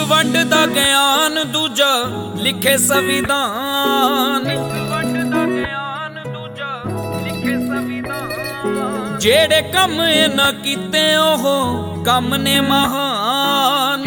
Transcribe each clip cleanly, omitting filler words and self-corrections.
वंड दा ज्ञान दूजा लिखे संविधान। जेड़े कम ना कीते ओह कम ने महान।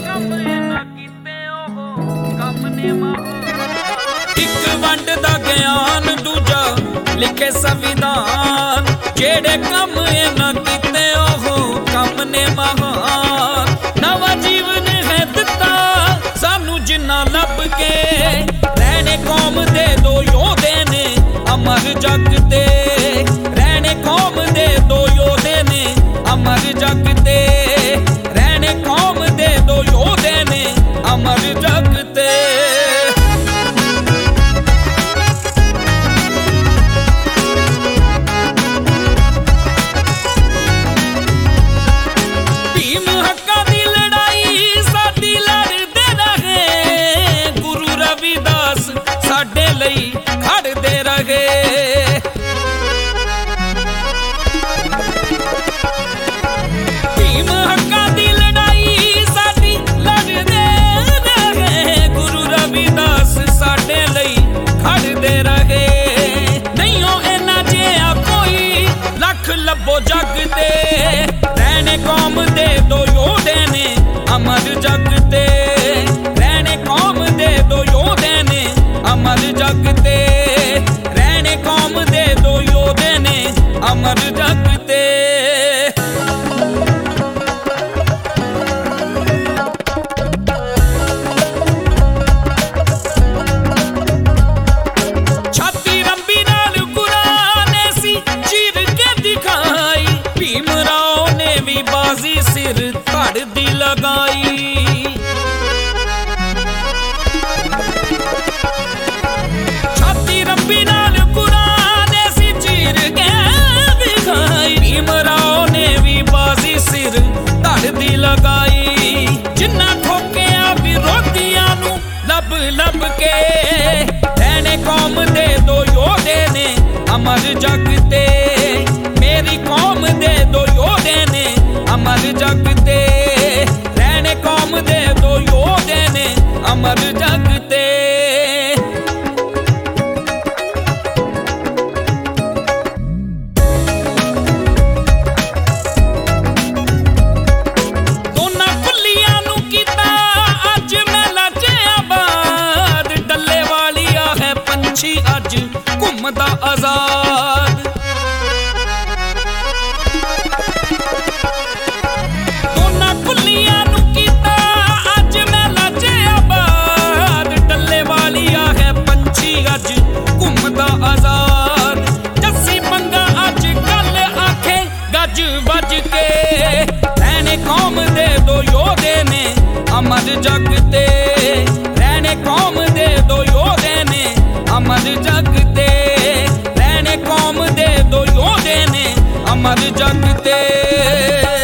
एक वंड दा ज्ञान दूजा लिखे संविधान। जेड़े कम ना कीते ओह कम ने महान। नवा जीवन है दिता सानू जिन्ना लब के। रहने कौम दे दो योधे ने अमर जग ते। रहने कौम दे दो योधे ने अमर जग ते। रहने कौम दे दो योधे ने अमर जग ते। भीम हक्का दी लड़ाई साडी लड़दे रहे। गुरु रविदास साडे लई खड़दे रहे। भीम हक्का दी लड़ाई साडी लड़दे रहे। गुरु रविदास साडे लई खड़दे रहे। नहीं हो इन्ना जिहा कोई लख लभो जग ते। रहने कौम दे दो योधे ने अमर जग ते। रहने कौम दे दो योधे ने अमर जग ते। रहने कौम दे दो योधे ने अमर जग ते। छाती रंबी नाल गुरां ने सी चीर के दिखाई। भीम राव ने भी बाजी सिर धड़ दी लगाई। छाती रंबी नाल गुरां ने सी चीर के दिखाई। भीम राव ने भी बाजी सिर धड़ दी लगाई। जिन्ना ठोकिया विरोधियां नू लब लब के। रहने कौम दे दो योधे ने अमर जग ते। मेरी कौम दे दो योधे ने अमर जग ते। रहने कौम दे दो योधे ने अमर जग ते। दोना पुलियां नू कीता अज मेला च आबाद। डल्ले वालिया है पंछी अज घुमदा आजाद। दोना पुलियां नू कीता अज मेला च आबाद। डल्ले वालिया है पंछी अज घुमदा आजाद। जस्सी पंगा अज गल आखे गज बज के। रहने कौम दे दो योधे ने अमर जग ते। रहने कौम दे दो योधे ने अमर जग ते। रहने कौम दे दो योधे ने अमर जग ते।